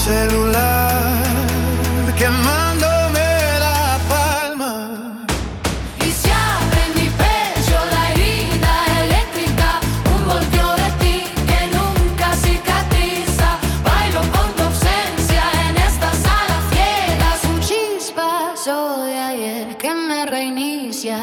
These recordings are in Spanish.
celular quemándome la palma. Y se abre en mi pecho la herida eléctrica, un voltio de ti que nunca cicatriza. Bailo con tu ausencia en esta sala ciegas, un chispazo de ayer que me reinicia.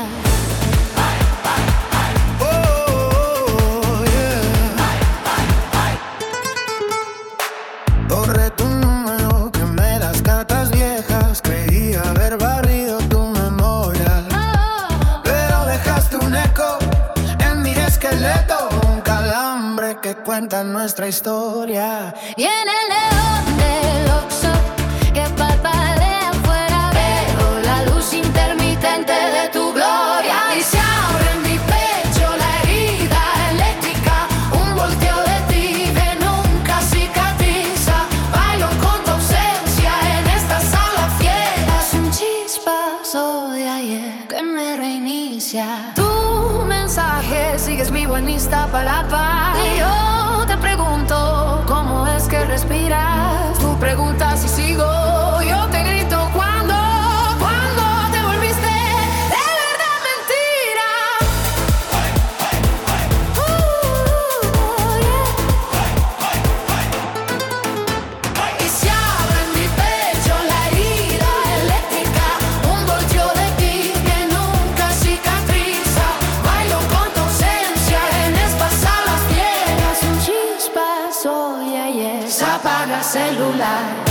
Borré tu número, quemé las cartas viejas, creí haber barrido tu memoria, pero dejaste un eco en mi esqueleto, un calambre que cuenta nuestra historia. Y en el león del Oxxo que parpadea afuera veo la luz intermitente de tu gloria. Y se abre en mi pecho la herida eléctrica, un volteo de ti que nunca cicatriza. Bailo con tu ausencia en esta sala fiera, es un chispazo de ayer que me reinicia. Tu mensaje sigues vivo en Iztapalapa y yo te pregunto cómo es que respiras. Tú preguntas si sigo, yo te grito cuando te volviste de verdad mentira. Yeah. Y se abre en mi pecho la herida eléctrica, un voltio de ti que nunca cicatriza. Bailo con tu ausencia en estas salas viejas, un chispazo de ayer se apaga el celular.